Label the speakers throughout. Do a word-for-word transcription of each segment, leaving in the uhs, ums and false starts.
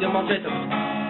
Speaker 1: Все молчать там.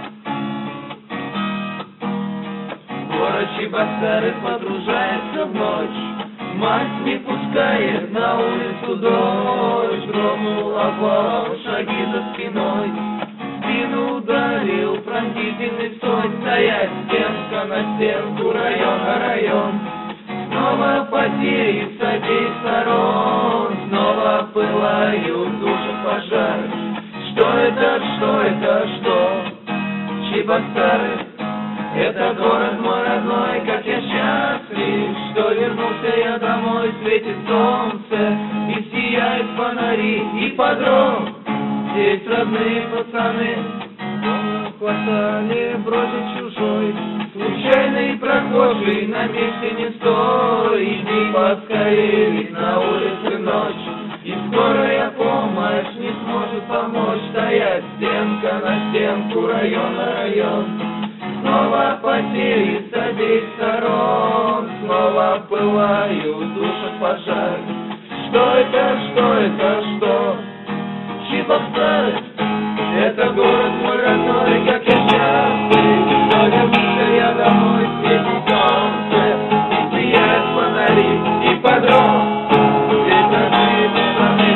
Speaker 2: Город Чебоксары погружается в ночь, мать не пускает на улицу дождь. Дрогнула полом, шаги за спиной, спину ударил пронзительный стой. Стоять, стенка на стенку, район на район. Снова потери с обеих сторон, снова пылают души пожар. Что это, что это, что? Чебоксары, это город мой родной, как я счастлив, что вернулся я домой, светит солнце, и сияют фонари, и подром. Здесь родные пацаны, в квартале бродит чужой, случайный прохожий, на месте не стой. Иди поскорее, ведь на улице ночь, и скорая помощь не сможет помочь. Стоять, стенка на стенку, район на район. Снова потери с обеих сторон, снова пылают души пожар. Что это, что это, что? Чебоксары, это город мой родной, как я счастлив, что вернулся я домой, светит солнце, и сияют фонари, и подром. Здесь родные пацаны,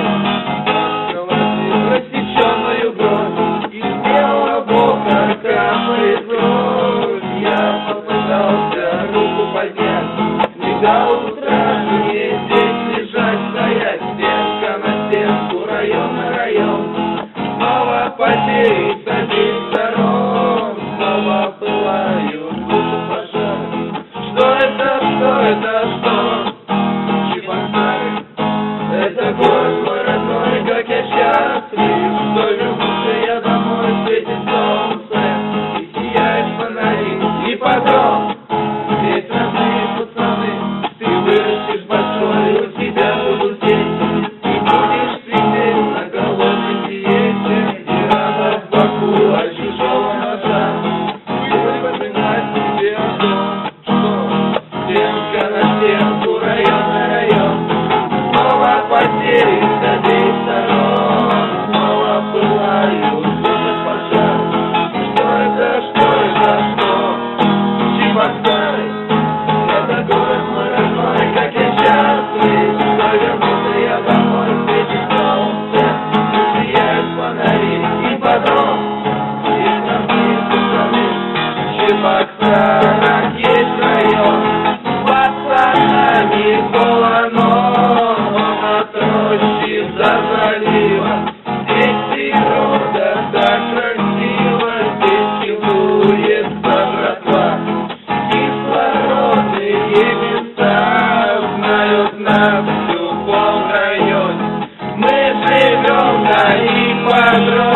Speaker 2: рассеченную бровь, из белого бока капает кровь. Я попытался руку поднять, не до утра мне здесь лежать, стоять, стенка на стенку, район на район. Снова потери с обеих сторон, снова пылают души пожар. Что это, что это, что? Чебоксары, это город мой родной, как я счастлив, что вернулся я домой, светит солнце, и сияет фонари, и потом. Здесь родные пацаны, ты вырастешь большой, у тебя будут дети, и будешь сидеть на голодной диете, и рано в боку от чужого ножа. Будешь вспоминать себе о том, что стенка на стенку, район на район. Снова потери с обеих сторон, снова пылают души пожар. Что это, что это, что? Чебоксары, это город мой родной, как я счастлив, что вернулся я домой, светит солнце, и сияют фонари, и потом. Есть родные пацаны, в Чебоксарах есть район, с пацанами полно, от рощи до залива. Здесь природа так красива, здесь чудуется братва. Кислородные места знают нас в любом районе. Мы живем на ипподроме.